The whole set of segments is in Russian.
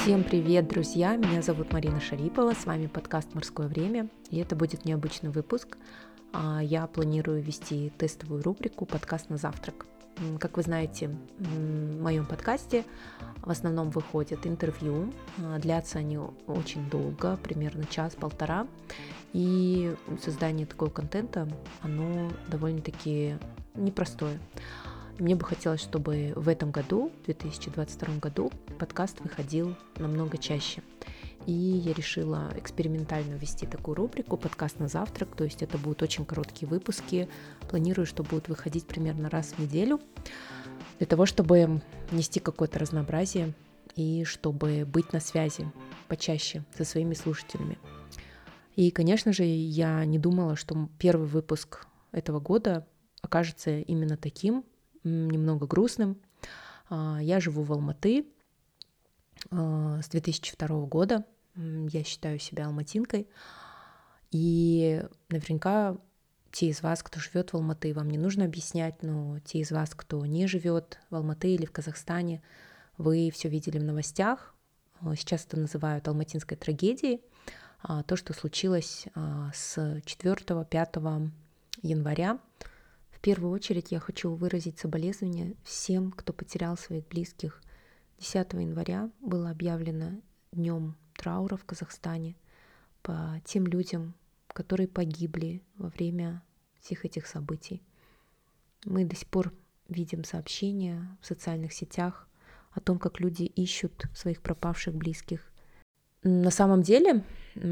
Всем привет, друзья! Меня зовут Марина Шарипова, с вами подкаст «Морское время», и это будет необычный выпуск. Я планирую вести тестовую рубрику «Подкаст на завтрак». Как вы знаете, в моем подкасте в основном выходят интервью, длятся они очень долго, примерно час-полтора, и создание такого контента, оно довольно-таки непростое. Мне бы хотелось, чтобы в этом году, в 2022 году, подкаст выходил намного чаще. И я решила экспериментально ввести такую рубрику «Подкаст на завтрак», то есть это будут очень короткие выпуски. Планирую, что будут выходить примерно раз в неделю, для того, чтобы нести какое-то разнообразие и чтобы быть на связи почаще со своими слушателями. И, конечно же, я не думала, что первый выпуск этого года окажется именно таким, немного грустным. Я живу в Алматы с 2002 года. Я считаю себя алматинкой. И наверняка те из вас, кто живет в Алматы, вам не нужно объяснять, но те из вас, кто не живет в Алматы или в Казахстане, вы все видели в новостях. Сейчас это называют алматинской трагедией. То, что случилось с 4-5 января. В первую очередь я хочу выразить соболезнования всем, кто потерял своих близких. 10 января было объявлено днем траура в Казахстане по тем людям, которые погибли во время всех этих событий. Мы до сих пор видим сообщения в социальных сетях о том, как люди ищут своих пропавших близких. На самом деле,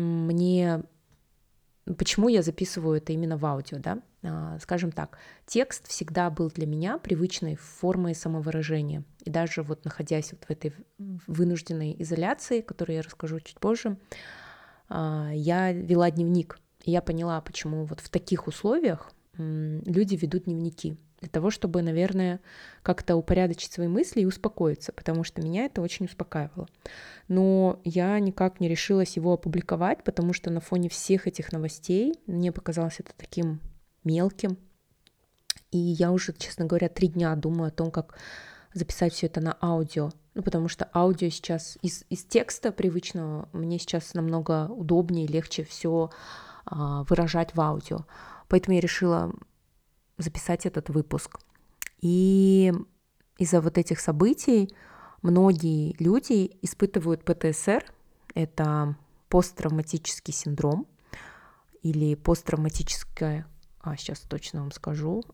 почему я записываю это именно в аудио, да? Скажем так, текст всегда был для меня привычной формой самовыражения. И даже вот находясь вот в этой вынужденной изоляции, о которой я расскажу чуть позже, я вела дневник. И я поняла, почему вот в таких условиях люди ведут дневники. Для того, чтобы, наверное, как-то упорядочить свои мысли и успокоиться, потому что меня это очень успокаивало. Но я никак не решилась его опубликовать, потому что на фоне всех этих новостей мне показалось это таким мелким. И я уже, честно говоря, 3 дня думаю о том, как записать все это на аудио. Потому что аудио сейчас из текста привычного мне сейчас намного удобнее, легче все выражать в аудио. Поэтому я решила записать этот выпуск. И из-за вот этих событий многие люди испытывают ПТСР, это посттравматический синдром или посттравматическое, сейчас точно вам скажу,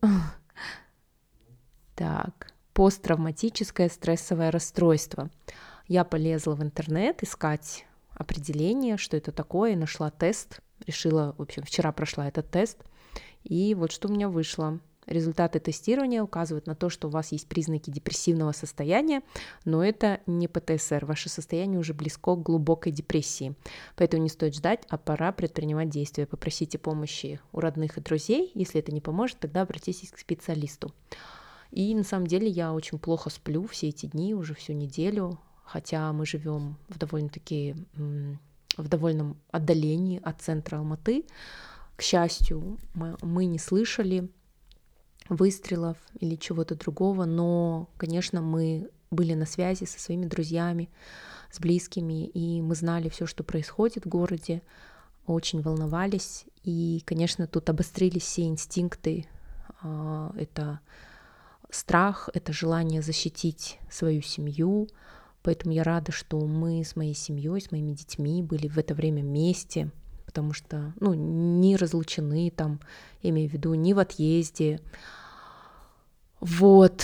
посттравматическое стрессовое расстройство. Я полезла в интернет искать определение, что это такое, и нашла тест, решила, в общем, вчера прошла этот тест, и вот что у меня вышло. Результаты тестирования указывают на то, что у вас есть признаки депрессивного состояния, но это не ПТСР. Ваше состояние уже близко к глубокой депрессии. Поэтому не стоит ждать, а пора предпринимать действия. Попросите помощи у родных и друзей. Если это не поможет, тогда обратитесь к специалисту. И на самом деле я очень плохо сплю все эти дни, уже всю неделю, хотя мы живем в довольном отдалении от центра Алматы. К счастью, мы не слышали выстрелов или чего-то другого, но, конечно, мы были на связи со своими друзьями, с близкими, и мы знали все, что происходит в городе, очень волновались, и, конечно, тут обострились все инстинкты, это страх, это желание защитить свою семью, поэтому я рада, что мы с моей семьей, с моими детьми были в это время вместе, потому что, не разлучены там, я имею в виду, не в отъезде. Вот,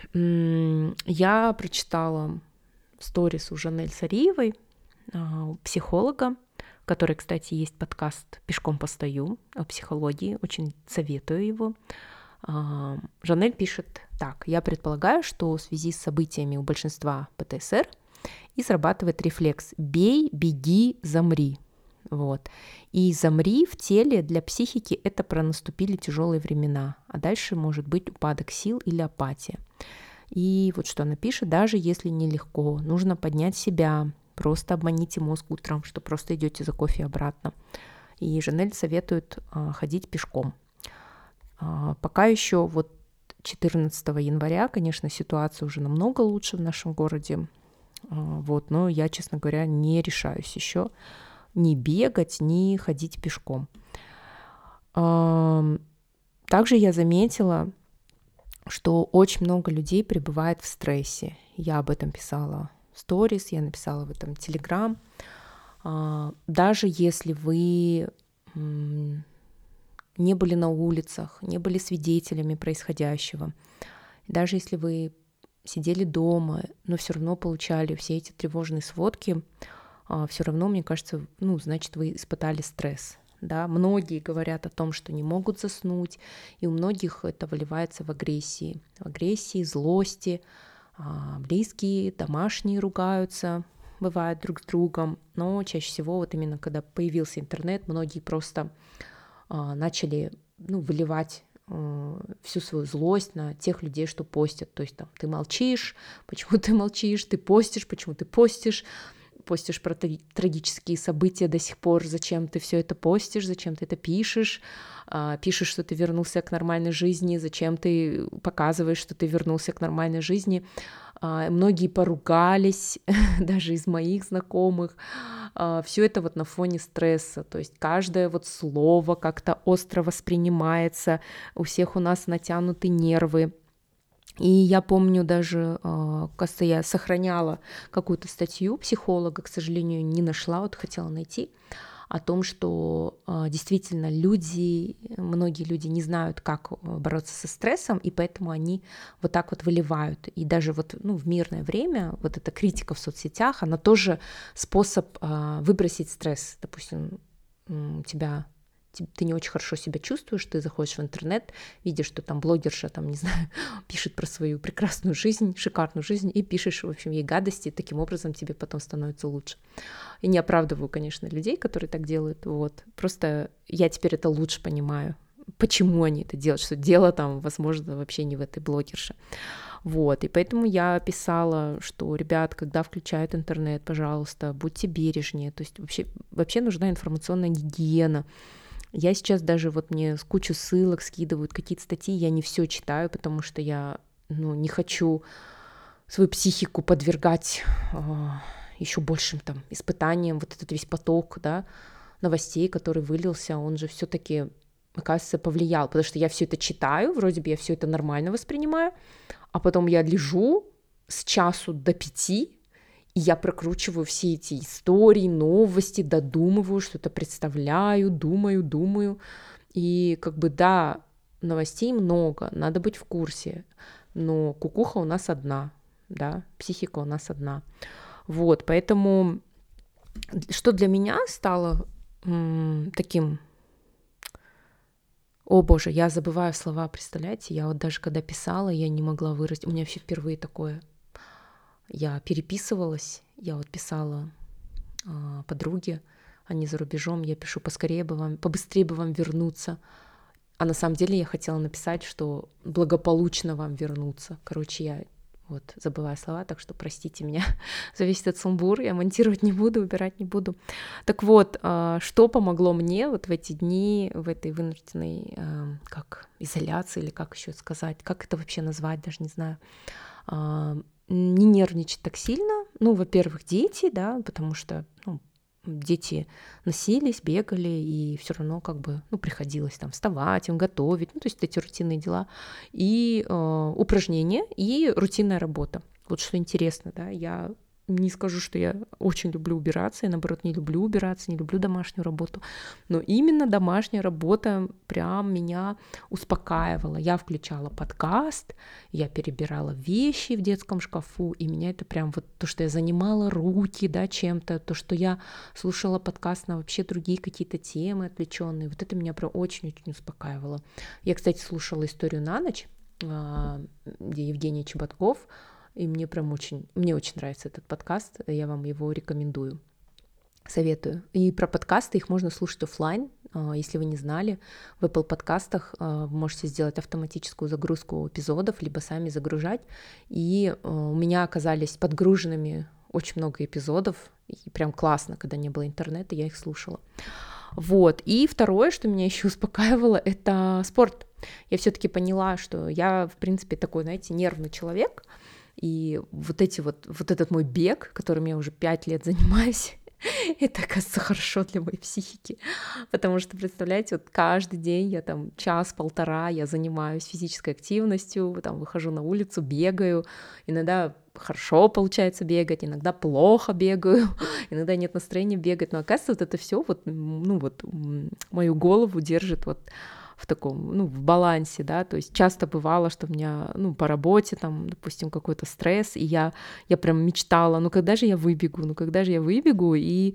я прочитала сторис у Жанель Сариевой, психолога, у которой, кстати, есть подкаст «Пешком постою» о психологии, очень советую его. Жанель пишет так: «Я предполагаю, что в связи с событиями у большинства ПТСР и срабатывает рефлекс «бей, беги, замри». Вот. И замри в теле для психики — это про наступили тяжелые времена, а дальше может быть упадок сил или апатия. И вот что она пишет: даже если нелегко, нужно поднять себя, просто обманите мозг утром, что просто идете за кофе обратно. И Жанель советует ходить пешком. Пока еще вот 14 января, конечно, ситуация уже намного лучше в нашем городе. вот, но я, честно говоря, не решаюсь еще ни бегать, ни ходить пешком. Также я заметила, что очень много людей пребывает в стрессе. Я об этом писала в сторис, я написала в этом Telegram. Даже если вы не были на улицах, не были свидетелями происходящего, даже если вы сидели дома, но все равно получали все эти тревожные сводки, все равно, мне кажется, значит, вы испытали стресс. Да? Многие говорят о том, что не могут заснуть, и у многих это выливается в агрессии, злости, близкие, домашние ругаются, бывает друг с другом, но чаще всего вот именно когда появился интернет, многие просто начали выливать всю свою злость на тех людей, что постят. То есть там ты молчишь, почему ты молчишь, ты постишь, почему ты постишь про трагические события до сих пор, зачем ты все это постишь, зачем ты это пишешь, что ты вернулся к нормальной жизни, зачем ты показываешь, что ты вернулся к нормальной жизни. Многие поругались, даже из моих знакомых. Все это вот на фоне стресса, то есть каждое вот слово как-то остро воспринимается, у всех у нас натянуты нервы. И я помню даже, кажется, я сохраняла какую-то статью психолога, к сожалению, не нашла, вот хотела найти, о том, что действительно многие люди не знают, как бороться со стрессом, и поэтому они вот так вот выливают. И даже вот в мирное время вот эта критика в соцсетях, она тоже способ выбросить стресс. Допустим, ты не очень хорошо себя чувствуешь, ты заходишь в интернет, видишь, что там блогерша, там, не знаю, пишет про свою прекрасную жизнь, шикарную жизнь, и пишешь, в общем, ей гадости, и таким образом тебе потом становится лучше. И не оправдываю, конечно, людей, которые так делают, вот. Просто я теперь это лучше понимаю, почему они это делают, что дело там, возможно, вообще не в этой блогерше. Вот, и поэтому я писала, что, ребят, когда включают интернет, пожалуйста, будьте бережнее, то есть вообще нужна информационная гигиена. Я сейчас даже мне с кучу ссылок скидывают, какие-то статьи, я не все читаю, потому что я не хочу свою психику подвергать еще большим там испытаниям, вот этот весь поток, да, новостей, который вылился, он же все-таки, оказывается, повлиял, потому что я все это читаю, вроде бы я все это нормально воспринимаю, а потом я лежу с часу до 5, и я прокручиваю все эти истории, новости, додумываю, что-то представляю, думаю. И да, новостей много, надо быть в курсе. Но кукуха у нас одна, да, психика у нас одна. Вот, поэтому что для меня стало таким... О боже, я забываю слова, представляете? Я вот даже когда писала, я не могла выразить. У меня вообще впервые такое... Я переписывалась, я вот писала подруге, они за рубежом, я пишу, побыстрее бы вам вернуться. А на самом деле я хотела написать, что благополучно вам вернуться. Короче, я забываю слова, так что простите меня за весь этот сумбур, я монтировать не буду, убирать не буду. Так вот, что помогло мне вот в эти дни, в этой вынужденной изоляции, или как еще сказать, как это вообще назвать, даже не знаю, не нервничать так сильно. Во-первых, дети, да, потому что дети носились, бегали, и все равно приходилось там вставать, им готовить, то есть эти рутинные дела, и упражнения, и рутинная работа. Вот что интересно, да, я не скажу, что я очень люблю убираться, я, наоборот, не люблю убираться, не люблю домашнюю работу, но именно домашняя работа прям меня успокаивала. Я включала подкаст, я перебирала вещи в детском шкафу, и меня это прям то, что я занимала руки, да, чем-то, то, что я слушала подкаст на вообще другие какие-то темы отвлеченные, вот это меня прям очень-очень успокаивало. Я, кстати, слушала «Историю на ночь», где Евгений Чеботков, и мне очень нравится этот подкаст, я вам его рекомендую, советую. И про подкасты, их можно слушать офлайн, если вы не знали. В Apple подкастах вы можете сделать автоматическую загрузку эпизодов, либо сами загружать. И у меня оказались подгруженными очень много эпизодов, и прям классно, когда не было интернета, я их слушала. Вот. И второе, что меня еще успокаивало, это спорт. Я все-таки поняла, что я, в принципе, такой, знаете, нервный человек, И вот этот мой бег, которым я уже 5 лет занимаюсь, это, оказывается, хорошо для моей психики, потому что, представляете, вот каждый день я там час-полтора я занимаюсь физической активностью, там выхожу на улицу, бегаю, иногда хорошо получается бегать, иногда плохо бегаю, иногда нет настроения бегать, но оказывается, вот это все мою голову держит вот в таком, в балансе, да, то есть часто бывало, что у меня, по работе там, допустим, какой-то стресс, и я прям мечтала, когда же я выбегу, и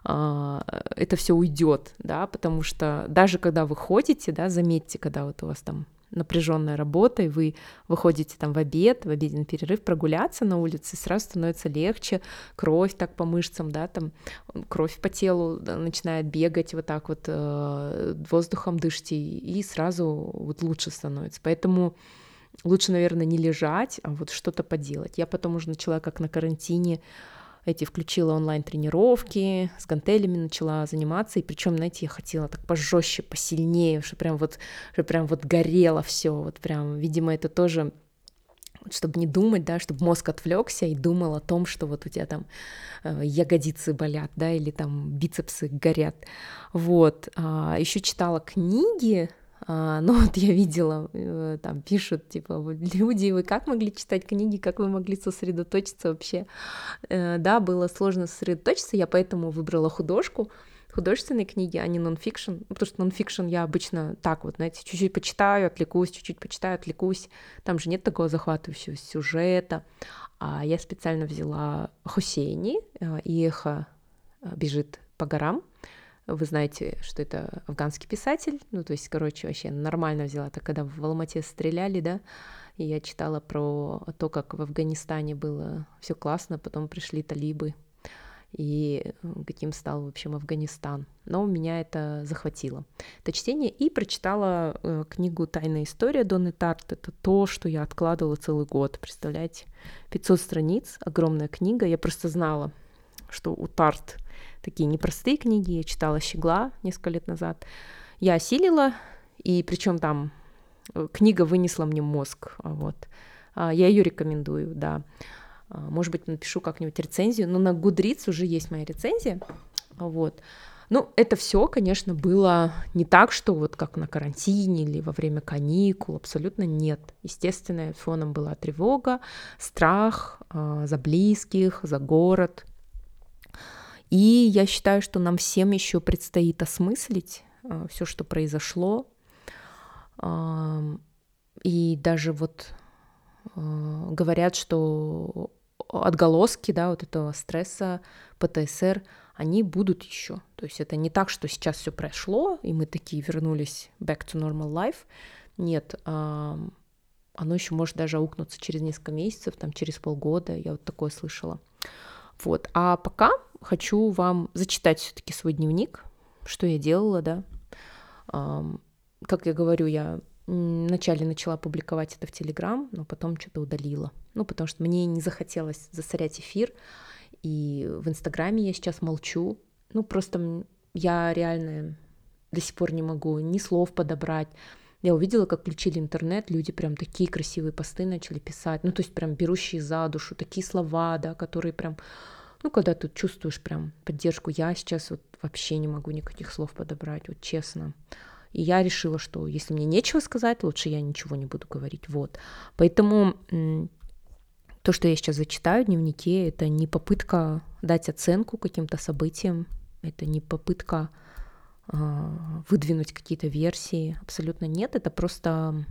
это все уйдет, да, потому что даже когда вы ходите, да, заметьте, когда вот у вас там напряженная работа, и вы выходите там в обеденный перерыв прогуляться на улице, сразу становится легче, кровь так по мышцам, да, там кровь по телу начинает бегать вот так вот, воздухом дышите, и сразу вот лучше становится. Поэтому лучше, наверное, не лежать, а вот что-то поделать. Я потом уже начала, как на карантине, включила онлайн-тренировки, с гантелями начала заниматься, и причем, знаете, я хотела так пожестче, посильнее, что прям вот горело все, вот прям, видимо, это тоже, чтобы не думать, да, чтобы мозг отвлекся и думал о том, что вот у тебя там ягодицы болят, да, или там бицепсы горят, вот. Еще читала книги. Вот я видела, там пишут, типа, люди, вы как могли читать книги, как вы могли сосредоточиться вообще? Да, было сложно сосредоточиться, я поэтому выбрала художественные книги, а не нонфикшн, потому что нонфикшн я обычно так вот, знаете, чуть-чуть почитаю, отвлекусь, там же нет такого захватывающего сюжета, а я специально взяла Хусейни и «Эхо бежит по горам». Вы знаете, что это афганский писатель, то есть, вообще нормально взяла. Это когда в Алмате стреляли, да, и я читала про то, как в Афганистане было все классно, потом пришли талибы, и каким стал, в общем, Афганистан. Но меня это захватило, это чтение, и прочитала книгу «Тайная история» Донны Тарт. Это то, что я откладывала целый год, представляете? 500 страниц, огромная книга, я просто знала, что у Тарт такие непростые книги, я читала «Щегла» несколько лет назад, я осилила, и причем там книга вынесла мне мозг, вот. Я ее рекомендую, да. Может быть, напишу как-нибудь рецензию, но на Goodreads уже есть моя рецензия, вот. Это все, конечно, было не так, что вот как на карантине или во время каникул, абсолютно нет. Естественно, фоном была тревога, страх за близких, за город. И я считаю, что нам всем еще предстоит осмыслить все, что произошло. И даже вот говорят, что отголоски, да, вот этого стресса, ПТСР, они будут еще. То есть это не так, что сейчас все прошло, и мы такие вернулись back to normal life. Нет, оно еще может даже аукнуться через несколько месяцев, там, через полгода. Я вот такое слышала. Вот. А пока хочу вам зачитать все-таки свой дневник, что я делала, да. Как я говорю, я вначале начала публиковать это в Телеграм, но потом что-то удалила. Потому что мне не захотелось засорять эфир, и в Инстаграме я сейчас молчу. Просто я реально до сих пор не могу ни слов подобрать. Я увидела, как включили интернет, люди прям такие красивые посты начали писать, то есть прям берущие за душу, такие слова, да, которые прям, когда ты чувствуешь прям поддержку. Я сейчас вот вообще не могу никаких слов подобрать, вот честно. И я решила, что если мне нечего сказать, лучше я ничего не буду говорить, вот. Поэтому то, что я сейчас зачитаю в дневнике, это не попытка дать оценку каким-то событиям, это не попытка выдвинуть какие-то версии, абсолютно нет, это просто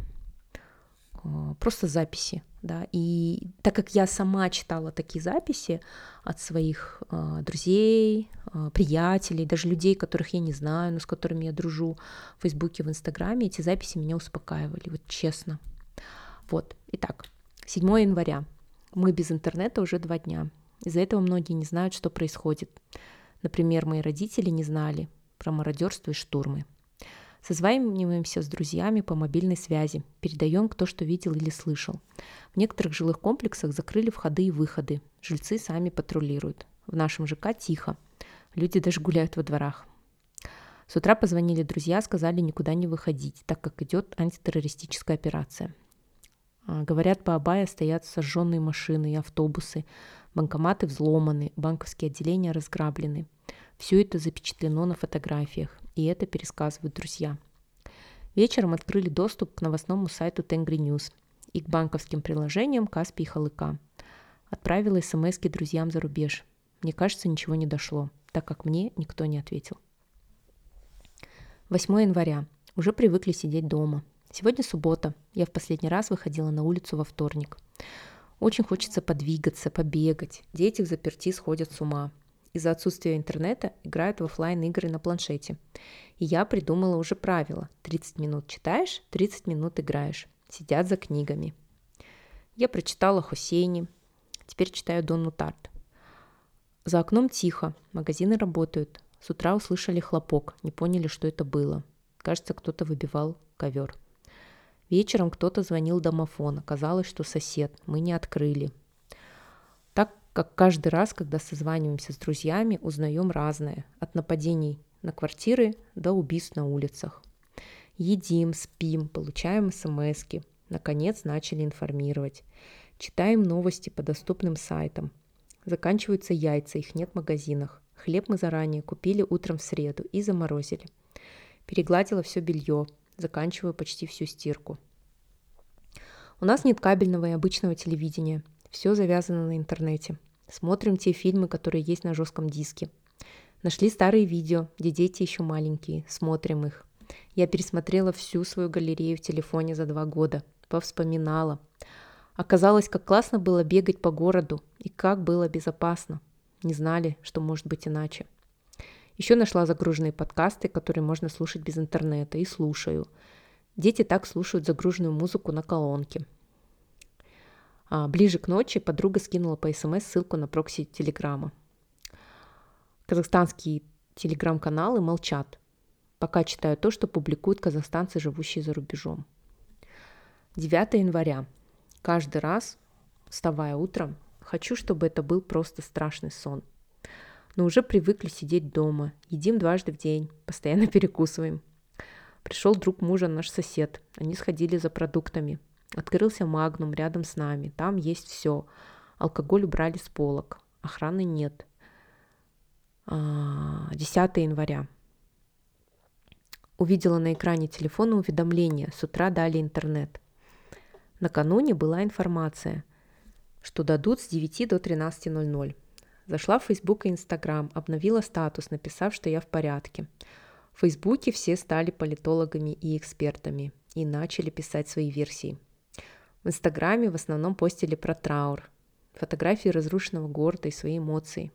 записи, да, и так как я сама читала такие записи от своих друзей, приятелей, даже людей, которых я не знаю, но с которыми я дружу в Фейсбуке, в Инстаграме, эти записи меня успокаивали, вот честно. Вот, итак, 7 января, мы без интернета уже 2 дня, из-за этого многие не знают, что происходит. Например, мои родители не знали про мародерство и штурмы. Созваниваемся с друзьями по мобильной связи, передаем, кто что видел или слышал. В некоторых жилых комплексах закрыли входы и выходы, жильцы сами патрулируют. В нашем ЖК тихо, люди даже гуляют во дворах. С утра позвонили друзья, сказали никуда не выходить, так как идет антитеррористическая операция. Говорят, по Абайе стоят сожженные машины и автобусы, банкоматы взломаны, банковские отделения разграблены. Все это запечатлено на фотографиях, и это пересказывают друзья. Вечером открыли доступ к новостному сайту Tengri News и к банковским приложениям Каспий и Халыка. Отправила смс-ки друзьям за рубеж. Мне кажется, ничего не дошло, так как мне никто не ответил. 8 января. Уже привыкли сидеть дома. Сегодня суббота. Я в последний раз выходила на улицу во вторник. Очень хочется подвигаться, побегать. Дети в заперти сходят с ума. Из-за отсутствия интернета играют в офлайн игры на планшете. И я придумала уже правило. 30 минут читаешь, 30 минут играешь. Сидят за книгами. Я прочитала Хусейни. Теперь читаю Донну Тарт. За окном тихо. Магазины работают. С утра услышали хлопок. Не поняли, что это было. Кажется, кто-то выбивал ковер. Вечером кто-то звонил в домофон. Оказалось, что сосед. Мы не открыли. Так как каждый раз, когда созваниваемся с друзьями, узнаем разное. От нападений на квартиры до убийств на улицах. Едим, спим, получаем смс-ки. Наконец начали информировать. Читаем новости по доступным сайтам. Заканчиваются яйца, их нет в магазинах. Хлеб мы заранее купили утром в среду и заморозили. Перегладила все белье. Заканчиваю почти всю стирку. У нас нет кабельного и обычного телевидения. Все завязано на интернете. Смотрим те фильмы, которые есть на жестком диске. Нашли старые видео, где дети еще маленькие. Смотрим их. Я пересмотрела всю свою галерею в телефоне за 2 года. Повспоминала. Оказалось, как классно было бегать по городу и как было безопасно. Не знали, что может быть иначе. Еще нашла загруженные подкасты, которые можно слушать без интернета, и слушаю. Дети так слушают загруженную музыку на колонке. Ближе к ночи подруга скинула по СМС ссылку на прокси Телеграма. Казахстанские телеграм-каналы молчат. Пока читаю то, что публикуют казахстанцы, живущие за рубежом. 9 января. Каждый раз, вставая утром, хочу, чтобы это был просто страшный сон. Но уже привыкли сидеть дома. Едим 2 раза в день. Постоянно перекусываем. Пришел друг мужа, наш сосед. Они сходили за продуктами. Открылся Магнум рядом с нами. Там есть все. Алкоголь убрали с полок. Охраны нет. 10 января. Увидела на экране телефона уведомление. С утра дали интернет. Накануне была информация, что дадут с 9 до 13:00. Зашла в Facebook и Instagram, обновила статус, написав, что я в порядке. В Фейсбуке все стали политологами и экспертами и начали писать свои версии. В Инстаграме в основном постили про траур, фотографии разрушенного города и свои эмоции.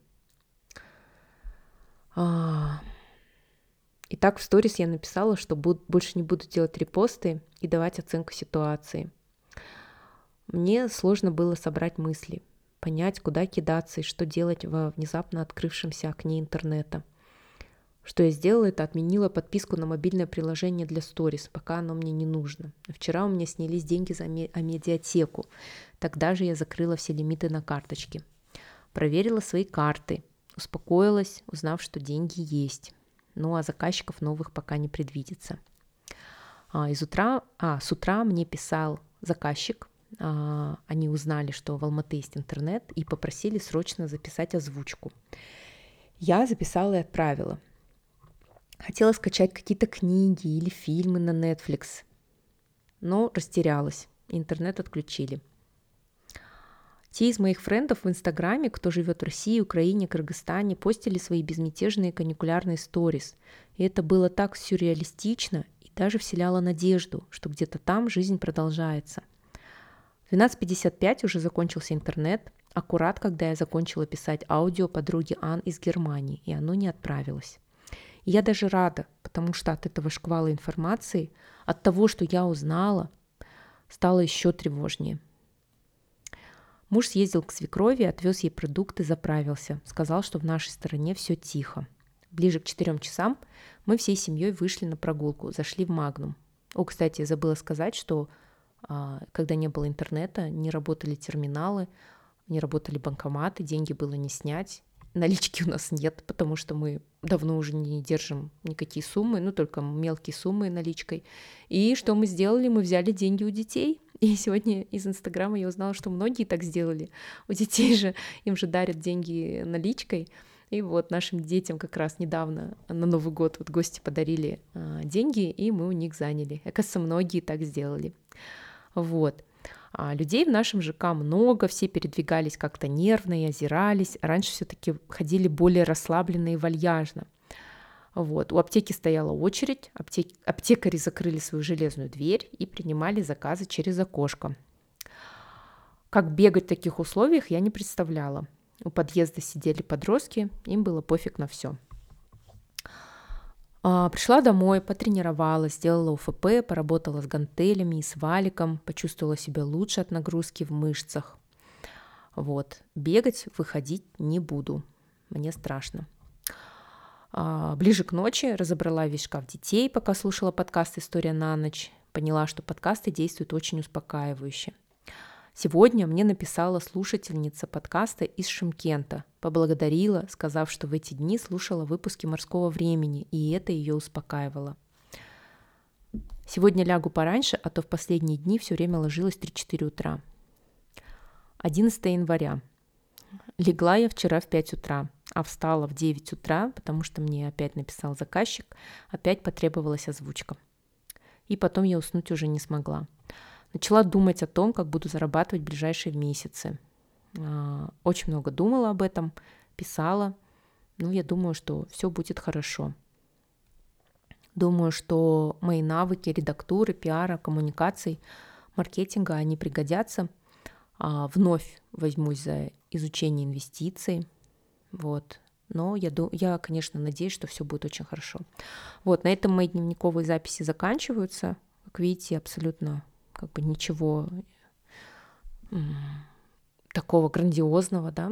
И так в сторис я написала, что больше не буду делать репосты и давать оценку ситуации. Мне сложно было собрать мысли, понять, куда кидаться и что делать во внезапно открывшемся окне интернета. Что я сделала, это отменила подписку на мобильное приложение для сторис, пока оно мне не нужно. Вчера у меня снялись деньги за медиатеку. Тогда же я закрыла все лимиты на карточке. Проверила свои карты, успокоилась, узнав, что деньги есть. Ну а заказчиков новых пока не предвидится. С утра мне писал заказчик. Они узнали, что в Алматы есть интернет, и попросили срочно записать озвучку. Я записала и отправила. Хотела скачать какие-то книги или фильмы на Netflix, но растерялась. Интернет отключили. Те из моих френдов в Инстаграме, кто живет в России, Украине, Кыргызстане, постили свои безмятежные каникулярные сторис. И это было так сюрреалистично и даже вселяло надежду, что где-то там жизнь продолжается. В 12:55 уже закончился интернет, аккурат, когда я закончила писать аудио подруге Ан из Германии, и оно не отправилось. И я даже рада, потому что от этого шквала информации, от того, что я узнала, стало еще тревожнее. Муж съездил к свекрови, отвез ей продукты, заправился. Сказал, что в нашей стороне все тихо. Ближе к 4 часам мы всей семьей вышли на прогулку, зашли в Магнум. Кстати, я забыла сказать, что когда не было интернета, не работали терминалы, не работали банкоматы, деньги было не снять. Налички у нас нет, потому что мы давно уже не держим никакие суммы, только мелкие суммы наличкой. И что мы сделали? Мы взяли деньги у детей И сегодня из Инстаграма я узнала, что многие так сделали. У детей же, им же дарят деньги наличкой. И вот нашим детям как раз недавно на Новый год вот гости подарили деньги, и мы у них заняли. Оказывается, многие так сделали. Вот. А людей в нашем ЖК много, все передвигались как-то нервно и озирались. Раньше все-таки ходили более расслабленно и вальяжно. Вот. У аптеки стояла очередь, аптекари закрыли свою железную дверь и принимали заказы через окошко. Как бегать в таких условиях, я не представляла. У подъезда сидели подростки, им было пофиг на все. Пришла домой, потренировалась, сделала УФП, поработала с гантелями и с валиком, почувствовала себя лучше от нагрузки в мышцах. Вот. Бегать, выходить не буду, мне страшно. Ближе к ночи разобрала весь шкаф детей, пока слушала подкаст «История на ночь». Поняла, что подкасты действуют очень успокаивающе. Сегодня мне написала слушательница подкаста из Шымкента. Поблагодарила, сказав, что в эти дни слушала выпуски «Морского времени», и это ее успокаивало. Сегодня лягу пораньше, а то в последние дни все время ложилась в 3-4 утра. 11 января. Легла я вчера в 5 утра, а встала в 9 утра, потому что мне опять написал заказчик, опять потребовалась озвучка. И потом я уснуть уже не смогла. Начала думать о том, как буду зарабатывать в ближайшие месяцы. Очень много думала об этом, писала. Я думаю, что все будет хорошо. Думаю, что мои навыки редактуры, пиара, коммуникаций, маркетинга, они пригодятся. Вновь возьмусь за изучение инвестиций. Вот. Но я, конечно, надеюсь, что все будет очень хорошо. Вот, на этом мои дневниковые записи заканчиваются. Как видите, абсолютно ничего такого грандиозного, да.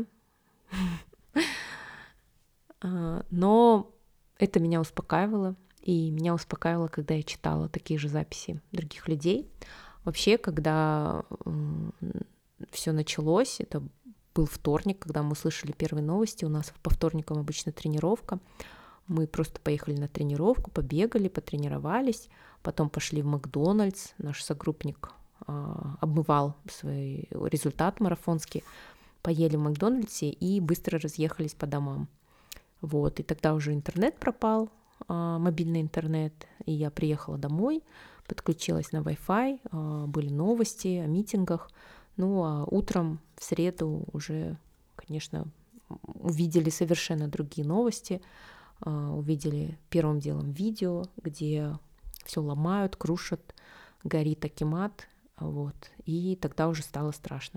Но это меня успокаивало. И меня успокаивало, когда я читала такие же записи других людей. Вообще, когда все началось, это был вторник, когда мы слышали первые новости. У нас по вторникам обычно тренировка. Мы просто поехали на тренировку, побегали, потренировались. Потом пошли в Макдональдс. Наш согруппник обмывал свой результат марафонский. Поели в Макдональдсе и быстро разъехались по домам. Вот. И тогда уже интернет пропал, мобильный интернет. И я приехала домой, подключилась на Wi-Fi. Были новости о митингах. А утром в среду уже, конечно, увидели совершенно другие новости. Увидели первым делом видео, где все ломают, крушат, горит Акимат. Вот. И тогда уже стало страшно.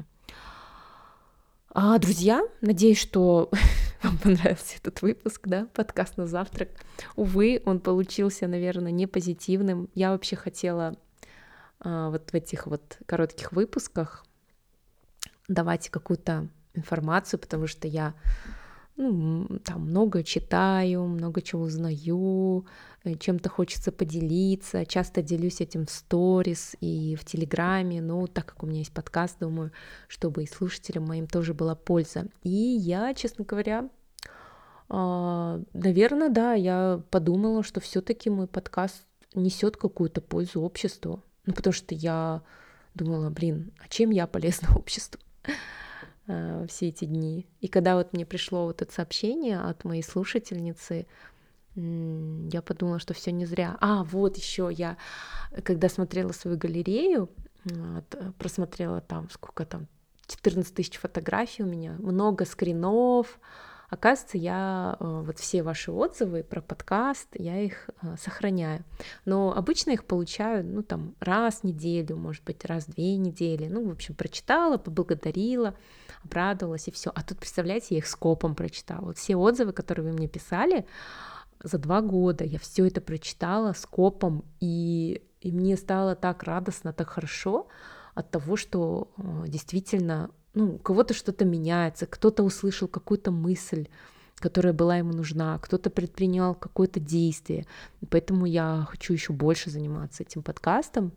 Друзья, надеюсь, что вам понравился этот выпуск, да, подкаст на завтрак. Увы, он получился, наверное, не позитивным. Я вообще хотела вот в этих вот коротких выпусках давать какую-то информацию, потому что я там много читаю, много чего узнаю, чем-то хочется поделиться, часто делюсь этим в сторис и в Телеграме, так как у меня есть подкаст, думаю, чтобы и слушателям моим тоже была польза. И я, честно говоря, наверное, да, я подумала, что все-таки мой подкаст несет какую-то пользу обществу, потому что я думала, а чем я полезна обществу все эти дни. И когда вот мне пришло вот это сообщение от моей слушательницы, я подумала, что все не зря. Вот еще я, когда смотрела свою галерею, просмотрела там, 14 тысяч фотографий у меня, много скринов. Оказывается, я вот все ваши отзывы про подкаст, я их сохраняю. Но обычно их получаю, раз в неделю, может быть, раз в 2 недели. В общем, прочитала, поблагодарила, обрадовалась и все. А тут, представляете, я их скопом прочитала. Вот все отзывы, которые вы мне писали за 2 года, я все это прочитала скопом, и мне стало так радостно, так хорошо от того, что действительно у кого-то что-то меняется, кто-то услышал какую-то мысль, которая была ему нужна, кто-то предпринял какое-то действие. Поэтому я хочу еще больше заниматься этим подкастом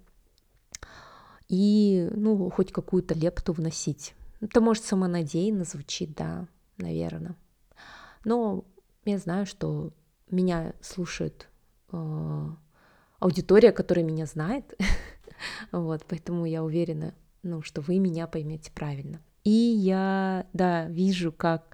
и, хоть какую-то лепту вносить. Это, может, самонадеянно звучит, да, наверное. Но я знаю, что меня слушают аудитория, которая меня знает, вот, поэтому я уверена, что вы меня поймете правильно. И я, да, вижу, как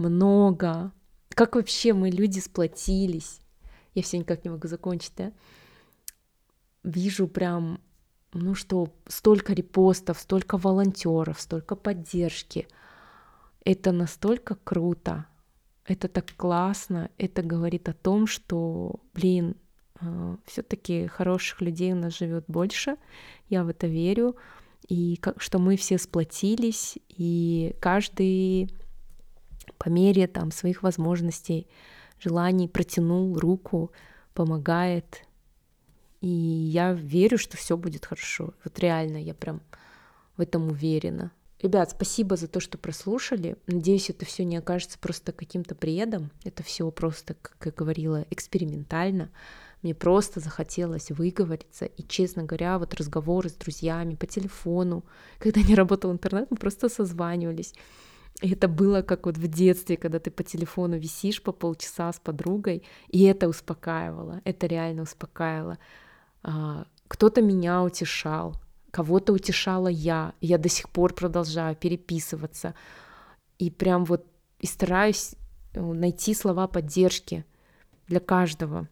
вообще мы люди сплотились. Я все никак не могу закончить, да? Вижу прям, что столько репостов, столько волонтеров, столько поддержки. Это настолько круто, это так классно, это говорит о том, что, все-таки хороших людей у нас живет больше, я в это верю, и что мы все сплотились, и каждый по мере своих возможностей, желаний протянул руку, помогает. И я верю, что все будет хорошо. Вот реально, я прям в этом уверена. Ребят, спасибо за то, что прослушали. Надеюсь, это все не окажется просто каким-то бредом. Это все просто, как я говорила, экспериментально. Мне просто захотелось выговориться. И, честно говоря, вот разговоры с друзьями по телефону, когда не работал интернет, мы просто созванивались. И это было как вот в детстве, когда ты по телефону висишь по полчаса с подругой, и это успокаивало, это реально успокаивало. Кто-то меня утешал, кого-то утешала я. Я до сих пор продолжаю переписываться. И прям вот и стараюсь найти слова поддержки для каждого.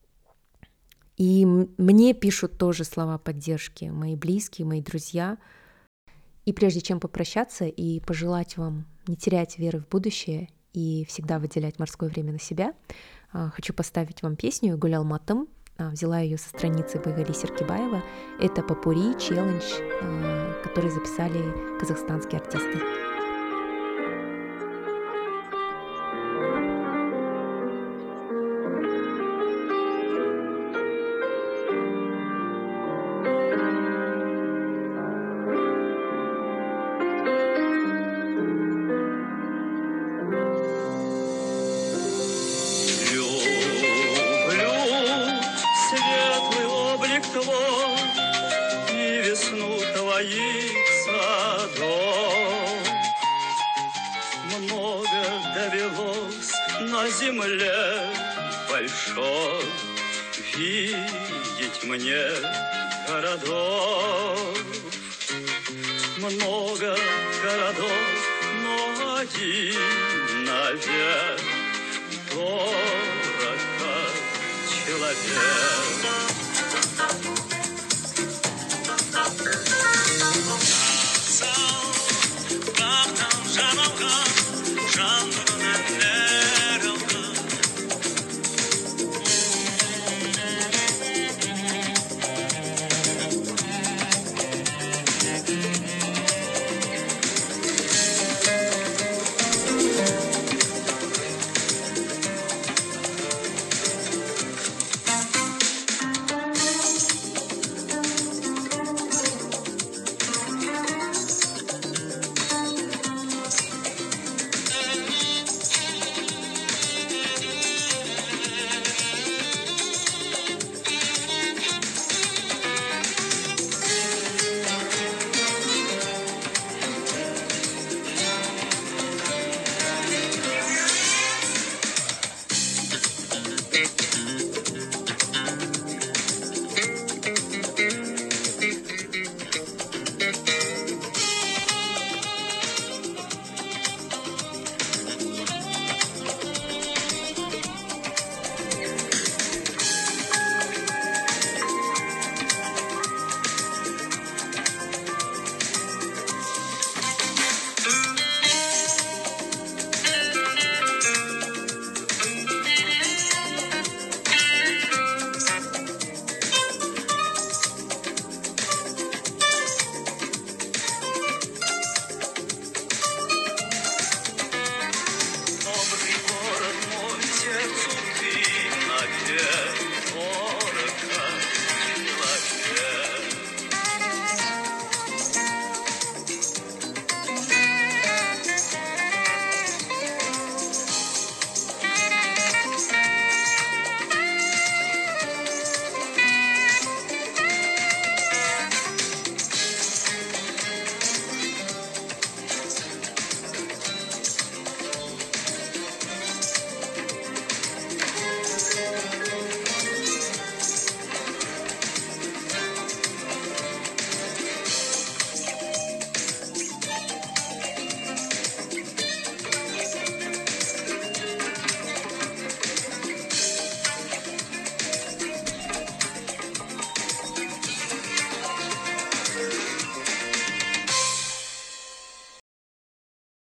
И мне пишут тоже слова поддержки мои близкие, мои друзья. И прежде чем попрощаться и пожелать вам не терять веры в будущее и всегда выделять морское время на себя, хочу поставить вам песню «Гулял матом». Взяла ее со страницы Байгали Серкибаева. Это попури челлендж, который записали казахстанские артисты. И весну твоих садов. Много довелось на земле большой видеть мне городов. Много городов, но один навек дорог как человек.